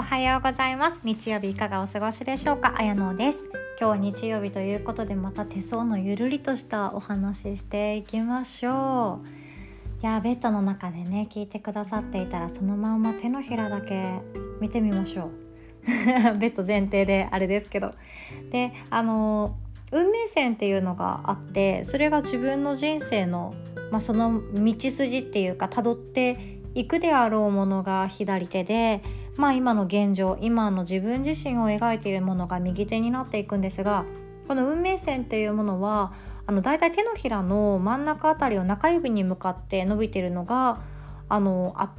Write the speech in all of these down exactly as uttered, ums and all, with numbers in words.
おはようございます。日曜日いかがお過ごしでしょうか。あやのです。今日は日曜日ということで、また手相のゆるりとしたお話ししていきましょう。いやベッドの中でね聞いてくださっていたら、そのまんま手のひらだけ見てみましょうベッド前提であれですけど、であの運命線っていうのがあって、それが自分の人生の、まあ、その道筋っていうか辿っていくであろうものが左手で、まあ、今の現状、今の自分自身を描いているものが右手になっていくんですが、この運命線っていうものはあのだいたい手のひらの真ん中あたりを中指に向かって伸びているのがあのあって、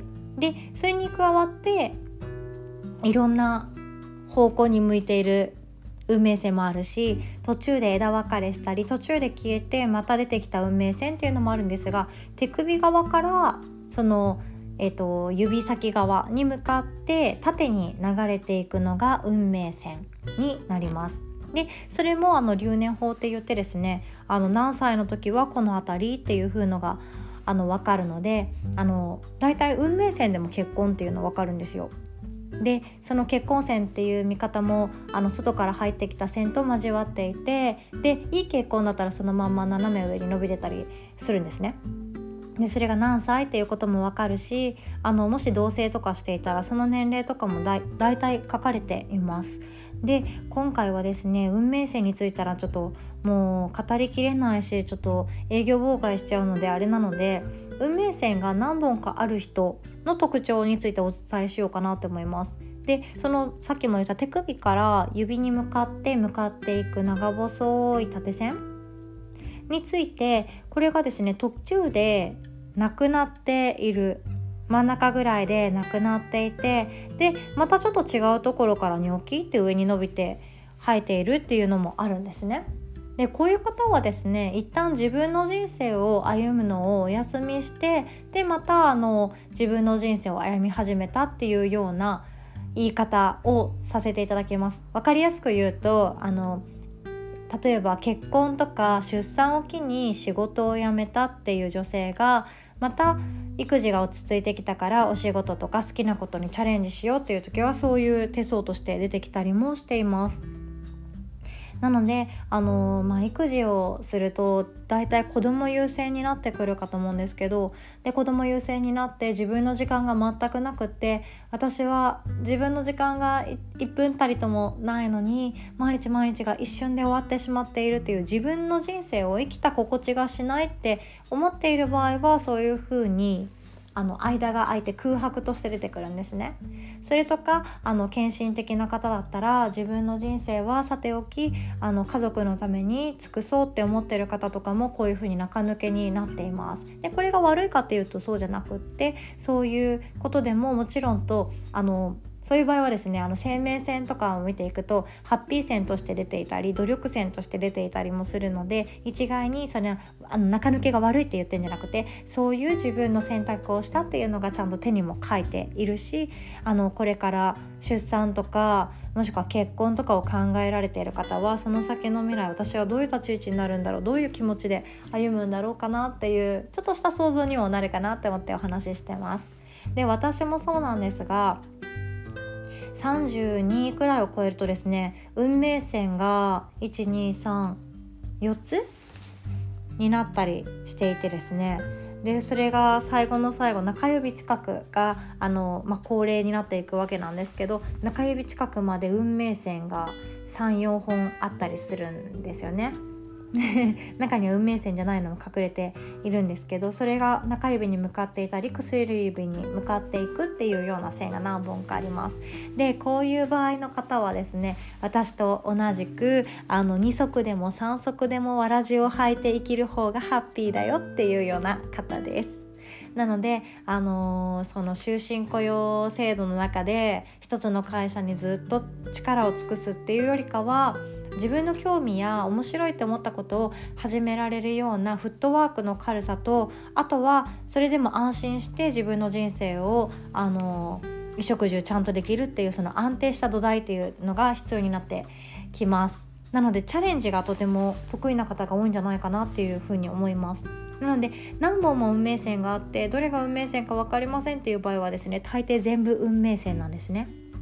でそれに加わっていろんな方向に向いている運命線もあるし、途中で枝分かれしたり途中で消えてまた出てきた運命線っていうのもあるんですが、手首側からその、えーと、指先側に向かって縦に流れていくのが運命線になります。でそれもあの流年法って言ってですね、あの何歳の時はこの辺りっていう風のがあの分かるので、あのだいたい運命線でも結婚っていうの分かるんですよ。でその結婚線っていう見方もあの外から入ってきた線と交わっていて、でいい結婚だったらそのまんま斜め上に伸びてたりするんですね。でそれが何歳っていうことも分かるし、あのもし同棲とかしていたらその年齢とかもだいだいたい書かれています。で今回はですね、運命線についてはちょっともう語りきれないし、ちょっと営業妨害しちゃうのであれなので、運命線が何本かある人の特徴についてお伝えしようかなと思います。でそのさっきも言った手首から指に向かって向かっていく長細い縦線について、これがですね途中でなくなっている、真ん中ぐらいでなくなっていて、でまたちょっと違うところからニョキって上に伸びて生えているっていうのもあるんですね。でこういう方はですね、一旦自分の人生を歩むのをお休みして、でまたあの自分の人生を歩み始めたっていうような言い方をさせていただきます。わかりやすく言うと、あの例えば結婚とか出産を機に仕事を辞めたっていう女性が、また育児が落ち着いてきたからお仕事とか好きなことにチャレンジしようっていう時は、そういう手相として出てきたりもしています。なのであの、まあ、育児をするとだいたい子供優先になってくるかと思うんですけど、で子供優先になって自分の時間が全くなくって、私は自分の時間がいっぷんたりともないのに毎日毎日が一瞬で終わってしまっているっていう、自分の人生を生きた心地がしないって思っている場合は、そういうふうにあの間が空いて空白として出てくるんですね。それとかあの献身的な方だったら、自分の人生はさておきあの家族のために尽くそうって思っている方とかもこういうふうに中抜けになっています。でこれが悪いかっていうとそうじゃなくって、そういうことでももちろんとあのそういう場合はですね、あの生命線とかを見ていくとハッピー線として出ていたり努力線として出ていたりもするので、一概にそれはあの中抜けが悪いって言ってるんじゃなくて、そういう自分の選択をしたっていうのがちゃんと手にも書いているし、あのこれから出産とかもしくは結婚とかを考えられている方は、その先の未来、私はどういう立ち位置になるんだろう、どういう気持ちで歩むんだろうかなっていうちょっとした想像にもなるかなって思ってお話ししてます。で私もそうなんですが、さんじゅうにくらいを超えるとですね、運命線がいち、に、さん、よっつになったりしていてですね、でそれが最後の最後中指近くがあの、まあ、高齢になっていくわけなんですけど、中指近くまで運命線がさん、よんほんあったりするんですよね中には運命線じゃないのも隠れているんですけど、それが中指に向かっていたり薬指に向かっていくっていうような線が何本かあります。でこういう場合の方はですね、私と同じくあのに足でもさん足でもわらじを履いて生きる方がハッピーだよっていうような方です。なので、あのー、その終身雇用制度の中で一つの会社にずっと力を尽くすっていうよりかは、自分の興味や面白いと思ったことを始められるようなフットワークの軽さと、あとはそれでも安心して自分の人生をあの衣食住ちゃんとできるっていう、その安定した土台っていうのが必要になってきます。なのでチャレンジがとても得意な方が多いんじゃないかなっていうふうに思います。なので何本も運命線があって、どれが運命線か分かりませんっていう場合はですね、大抵全部運命線なんですね。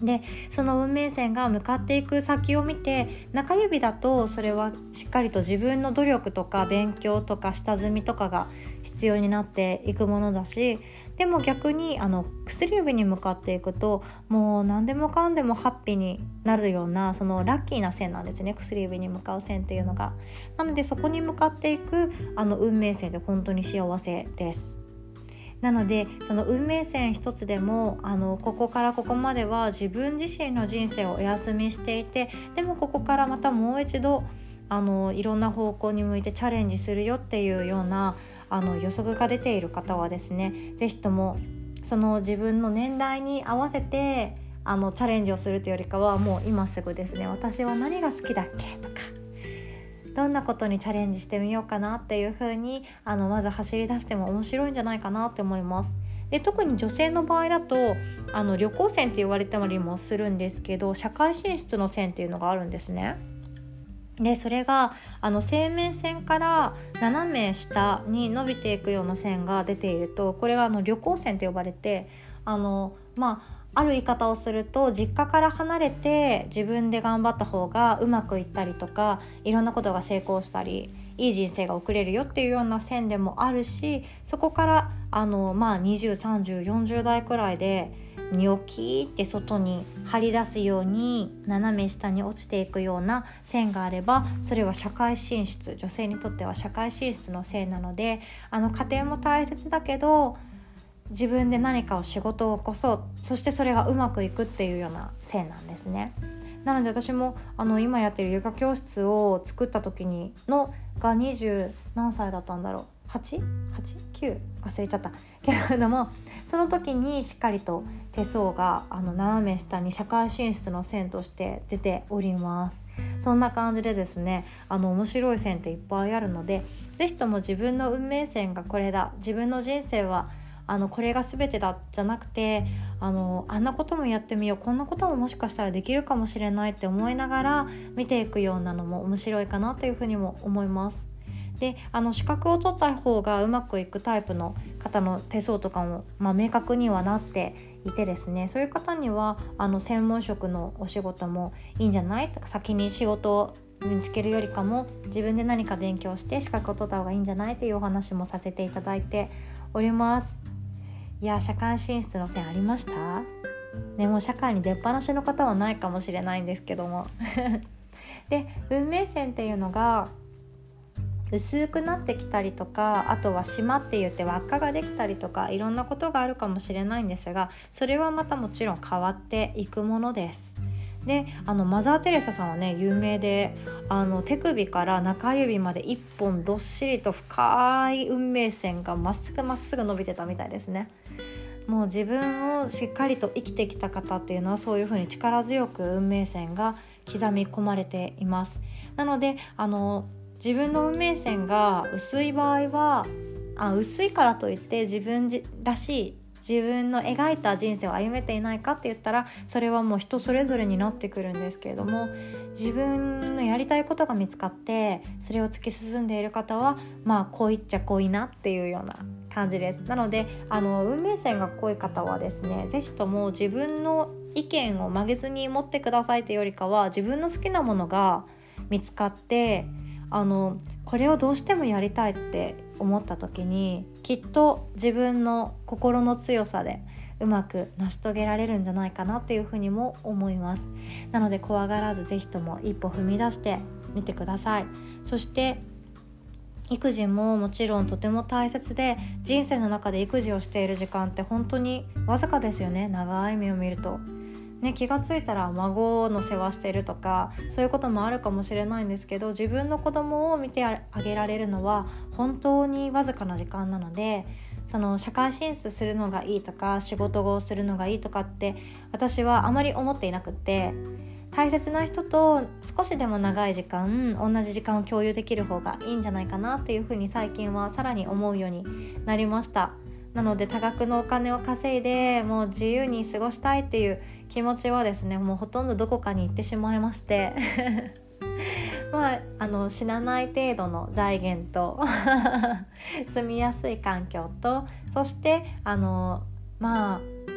でその運命線が向かっていく先を見て、中指だとそれはしっかりと自分の努力とか勉強とか下積みとかが必要になっていくものだし、でも逆にあの薬指に向かっていくともう何でもかんでもハッピーになるような、そのラッキーな線なんですね、薬指に向かう線っていうのが。なのでそこに向かっていくあの運命線で本当に幸せです。なのでその運命線一つでもあのここからここまでは自分自身の人生をお休みしていて、でもここからまたもう一度あのいろんな方向に向いてチャレンジするよっていうようなあの予測が出ている方はですね、ぜひともその自分の年代に合わせてあのチャレンジをするというよりかは、もう今すぐですね、私は何が好きだっけとか、どんなことにチャレンジしてみようかなっていう風にあのまず走り出しても面白いんじゃないかなって思います。で特に女性の場合だとあの旅行線って言われたりもするんですけど、社会進出の線っていうのがあるんですね。でそれがあの生命線から斜め下に伸びていくような線が出ていると、これがあの旅行線と呼ばれて、あのまあある言い方をすると、実家から離れて自分で頑張った方がうまくいったりとか、いろんなことが成功したりいい人生が送れるよっていうような線でもあるし、そこからあの、まあ、にじゅう、さんじゅう、よんじゅう代くらいでニョキって外に張り出すように斜め下に落ちていくような線があれば、それは社会進出、女性にとっては社会進出の線なので、あの家庭も大切だけど自分で何かを仕事を起こそう、そしてそれがうまくいくっていうような線なんですね。なので私もあの今やってるヨガ教室を作った時にのがにじゅう何歳だったんだろう、はち、はち、きゅう忘れちゃったけれども、その時にしっかりと手相があの斜め下に社会進出の線として出ております。そんな感じでですね、あの面白い線っていっぱいあるので、ぜひとも自分の運命線がこれだ、自分の人生はあのこれが全てだじゃなくて、あのあんなこともやってみよう、こんなことももしかしたらできるかもしれないって思いながら見ていくようなのも面白いかなというふうにも思います。であの資格を取った方がうまくいくタイプの方の手相とかも、まあ、明確にはなっていてですね、そういう方にはあの専門職のお仕事もいいんじゃないとか、先に仕事を見つけるよりかも自分で何か勉強して資格を取った方がいいんじゃないというお話もさせていただいております。いや、社会進出の線ありましたね。もう社会に出っ放しの方はないかもしれないんですけどもで運命線っていうのが薄くなってきたりとか、あとは島って言って輪っかができたりとか、いろんなことがあるかもしれないんですが、それはまたもちろん変わっていくものです。であのマザー・テレサさんはね有名で、あの手首から中指まで一本どっしりと深い運命線がまっすぐまっすぐ伸びてたみたいですね。もう自分をしっかりと生きてきた方っていうのはそういう風に力強く運命線が刻み込まれています。なのであの自分の運命線が薄い場合はあ薄いからといって自分らしい自分の描いた人生を歩めていないかって言ったら、それはもう人それぞれになってくるんですけれども、自分のやりたいことが見つかってそれを突き進んでいる方はまあこういっちゃこういなっていうような感じです。なのであの運命線が濃い方はですね、ぜひとも自分の意見を曲げずに持ってくださいというよりかは、自分の好きなものが見つかってあのこれをどうしてもやりたいって思った時に、きっと自分の心の強さでうまく成し遂げられるんじゃないかなっていうふうにも思います。なので怖がらずぜひとも一歩踏み出してみてください。そして育児ももちろんとても大切で、人生の中で育児をしている時間って本当にわずかですよね。長い目を見るとね、気がついたら孫の世話しているとかそういうこともあるかもしれないんですけど、自分の子供を見てあげられるのは本当にわずかな時間なので、その社会進出するのがいいとか仕事をするのがいいとかって私はあまり思っていなくて、大切な人と少しでも長い時間同じ時間を共有できる方がいいんじゃないかなっていうふうに最近はさらに思うようになりました。なので多額のお金を稼いでもう自由に過ごしたいっていう気持ちはですね、もうほとんどどこかに行ってしまいましてまあ、あの死なない程度の財源と住みやすい環境と、そしてあのまあ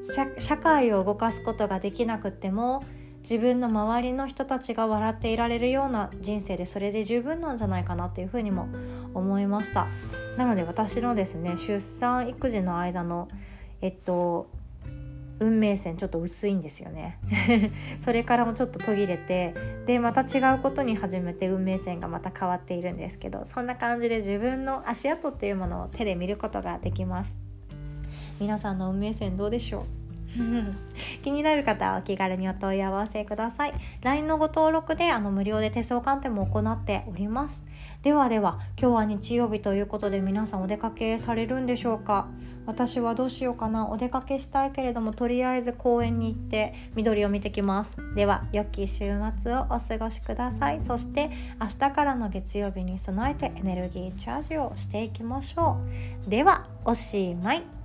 社会を動かすことができなくっても自分の周りの人たちが笑っていられるような人生でそれで十分なんじゃないかなっていうふうにも思いました。なので私のですね出産育児の間のえっと運命線ちょっと薄いんですよねそれからもちょっと途切れて、でまた違うことに始めて運命線がまた変わっているんですけど、そんな感じで自分の足跡っていうものを手で見ることができます。皆さんの運命線どうでしょう気になる方はお気軽にお問い合わせください。 ライン のご登録であの無料で手相鑑定も行っております。ではでは今日は日曜日ということで皆さんお出かけされるんでしょうか。私はどうしようかな。お出かけしたいけれどもとりあえず公園に行って緑を見てきます。では良き週末をお過ごしください。そして明日からの月曜日に備えてエネルギーチャージをしていきましょう。ではおしまい。